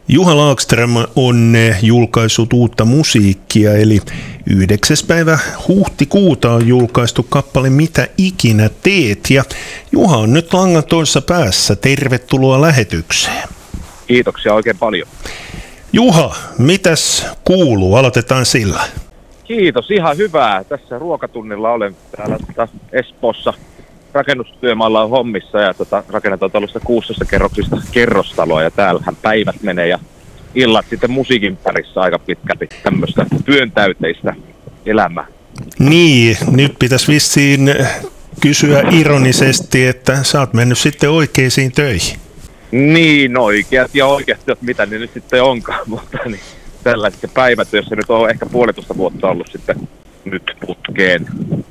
Juha Laakström on julkaissut uutta musiikkia, eli 9. päivä huhtikuuta on julkaistu kappale Mitä ikinä teet, ja Juha on nyt langan toisessa päässä. Tervetuloa lähetykseen. Kiitoksia oikein paljon. Juha, mitäs kuuluu? Aloitetaan sillä. Kiitos, ihan hyvää. Tässä ruokatunnilla olen täällä Espoossa rakennustyömaalla on hommissa ja rakennetaan tällaista 16 kerroksista kerrostaloa ja täällähän päivät menee ja illat sitten musiikin parissa aika pitkälti tämmöistä työntäyteistä elämää. Niin, nyt pitäisi vissiin kysyä ironisesti, että sä oot mennyt sitten oikeisiin töihin. Niin, oikeat ja oikeasti, mitä ne nyt sitten onkaan, mutta niin, tällaisessa päivätyössä nyt on ehkä 1,5 vuotta ollut sitten nyt putkeen.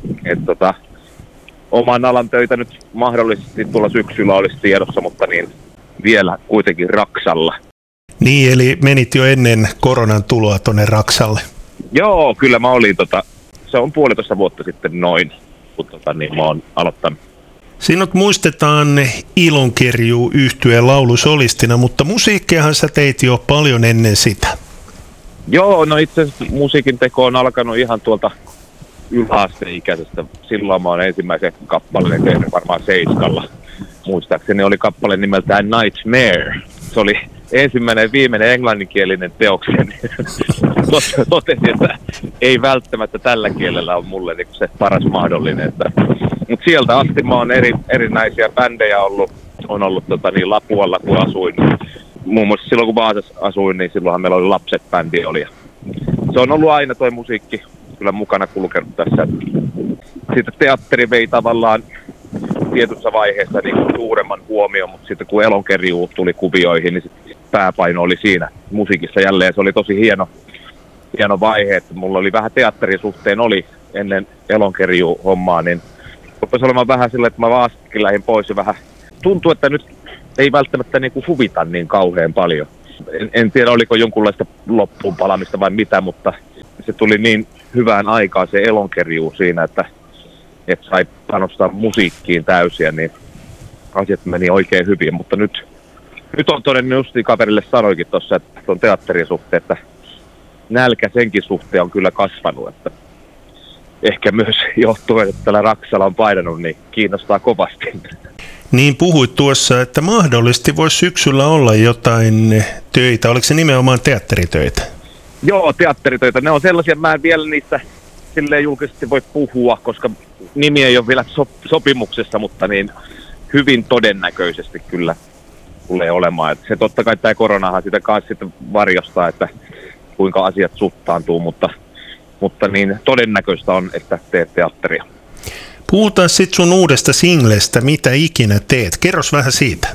Oman alan töitä nyt mahdollisesti tuolla syksyllä olisi tiedossa, mutta niin vielä kuitenkin Raksalla. Niin, eli menit jo ennen koronan tuloa tuonne Raksalle. Joo, kyllä mä olin, se on 1,5 vuotta sitten noin, kun niin mä oon aloittanut. Sinut muistetaan Ilonkerjuu -yhtyeen laulusolistina, mutta musiikkiahan sä teit jo paljon ennen sitä. Joo, no itse asiassa musiikin teko on alkanut ihan tuolta yläasteikäisestä. Silloin mä oon ensimmäisen kappaleen tehnyt varmaan 7. Muistaakseni oli kappale nimeltään Nightmare. Se oli ensimmäinen viimeinen englanninkielinen teokseni. Totesin, että ei välttämättä tällä kielellä ole mulle niin se paras mahdollinen. Mutta sieltä asti mä oon erinäisiä bändejä ollut. On ollut Lapualla, kun asuin. Muun muassa silloin, kun Vaasassa asuin, niin silloinhan meillä oli Lapset-bändi oli. Se on ollut aina toi musiikki kyllä mukana kulkenut tässä. Sitten teatteri vei tavallaan tietyssä vaiheessa niin suuremman huomioon, mutta sitten kun Elonkerjuu tuli kuvioihin, niin pääpaino oli siinä musiikissa jälleen. Se oli tosi hieno vaihe, että mulla oli vähän teatterisuhteen oli ennen Elonkerjuu-hommaa, niin rupesi olemaan vähän silleen, että mä vastakin lähdin pois ja vähän tuntui, että nyt ei välttämättä niin kuin huvita niin kauhean paljon. En tiedä, oliko jonkunlaista loppuun palamista vai mitä, mutta se tuli niin hyvään aikaan se Elonkerjuu siinä, että sai panostaa musiikkiin täysiä, niin asiat meni oikein hyvin. Mutta nyt on todennut justiin kaverille sanoikin tuossa, että tuon teatterin suhteen, että nälkä senkin suhteen on kyllä kasvanut. Että ehkä myös johtuen, että tällä Raksalla on painanut, niin kiinnostaa kovasti. Niin puhuit tuossa, että mahdollisesti voisi syksyllä olla jotain töitä. Oliko se nimenomaan teatteritöitä? Joo, teatteritöitä. Ne on sellaisia, mä en vielä niistä silleen julkisesti voi puhua, koska nimi ei ole vielä sopimuksessa, mutta niin hyvin todennäköisesti kyllä tulee olemaan. Et se totta kai tämä koronahan sitä kanssa sitten varjostaa, että kuinka asiat suhtaantuu, mutta niin todennäköistä on, että teet teatteria. Puhutaan sitten sun uudesta singlestä, Mitä ikinä teet. Kerros vähän siitä.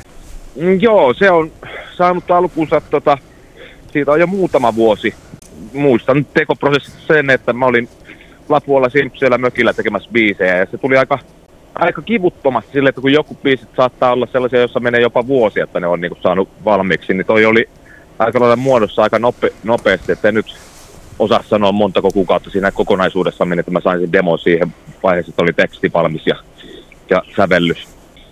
Joo, se on saanut alkuunsa, siitä on jo muutama vuosi. Muistan tekoprosessissa sen, että mä olin Lapualla siellä mökillä tekemässä biisejä ja se tuli aika kivuttomasti sille, että kun joku biisit saattaa olla sellaisia, jossa menee jopa vuosia, että ne on niinku saanut valmiiksi, niin toi oli aika lailla muodossa aika nopeasti, että en nyt osaa sanoa montako kuukautta siinä kokonaisuudessa meni, että mä sain sen demon siihen vaiheessa, että oli teksti valmis ja sävellys.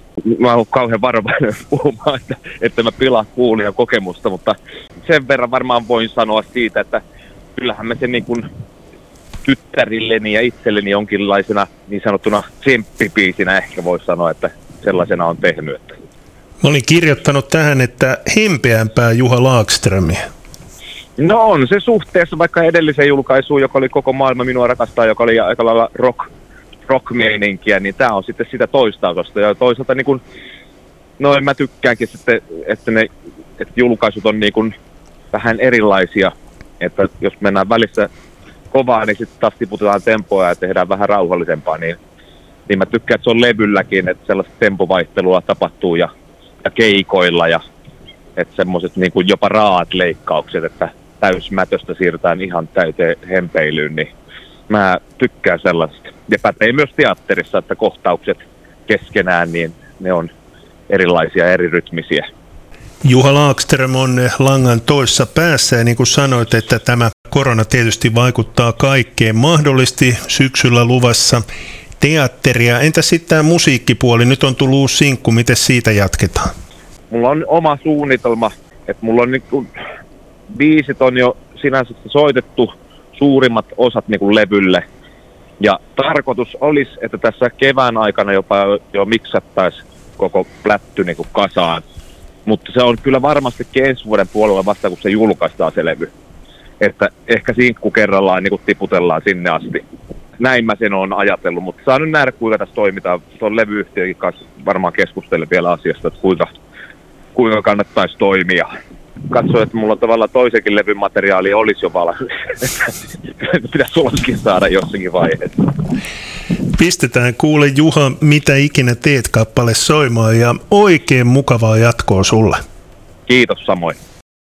Mä oon kauhean varovainen puhumaan, että mä pilaan kuulijan kokemusta, mutta sen verran varmaan voin sanoa siitä, että kyllähän mä sen niin kuin tyttärilleni ja itselleni jonkinlaisena niin sanottuna tsemppipiisinä ehkä voisi sanoa, että sellaisena on tehnyt. Mä olin kirjoittanut tähän, että hempeämpää Juha Laakströmiä. No on se suhteessa vaikka edelliseen julkaisuun, joka oli Koko maailma minua rakastaa, joka oli aika lailla rock-meininkiä, niin tää on sitten sitä toistautosta. Ja toisaalta niin kun, no mä tykkäänkin sitten, että julkaisut on niin kun vähän erilaisia, että jos mennään välissä kovaa, niin sitten taas tiputetaan tempoa ja tehdään vähän rauhallisempaa, niin mä tykkään, että se on levylläkin, että sellaista tempovaihtelua tapahtuu ja keikoilla ja että semmoiset niin kuin jopa raat leikkaukset, että täysmätöstä siirrytään ihan täyteen hempeilyyn, niin mä tykkään sellaista. Ja pätee myös teatterissa, että kohtaukset keskenään, niin ne on erilaisia, eri rytmisiä. Juha Laakström on langan toisessa päässä ja niin kuin sanoit, että tämä korona tietysti vaikuttaa kaikkeen. Mahdollisesti syksyllä luvassa teatteria. Entä sitten tämä musiikkipuoli? Nyt on tullut uusi sinkku. Miten siitä jatketaan? Mulla on oma suunnitelma, että mulla on biisit on jo sinänsä soitettu, suurimmat osat niin kuin levylle. Ja tarkoitus olisi, että tässä kevään aikana jopa jo miksattaisiin koko plätty niin kuin kasaan. Mutta se on kyllä varmasti ensi vuoden puolella vasta, kun se julkaistaan se levy. Että ehkä sinkku kerrallaan niin kuin tiputellaan sinne asti. Näin mä sen oon ajatellut, mutta saa nyt nähdä, kuinka tässä toimitaan. Tuon levyyhtiökin kanssa varmaan keskustelen vielä asiasta, että kuinka kannattaisi toimia. Katsoin, että mulla tavallaan toisenkin levyn materiaali olisi jo valmis. Pitäisi sullekin saada jossakin vaiheessa. Pistetään kuule Juha, mitä ikinä teet -kappale soimaan ja oikein mukavaa jatkoa sulle. Kiitos samoin.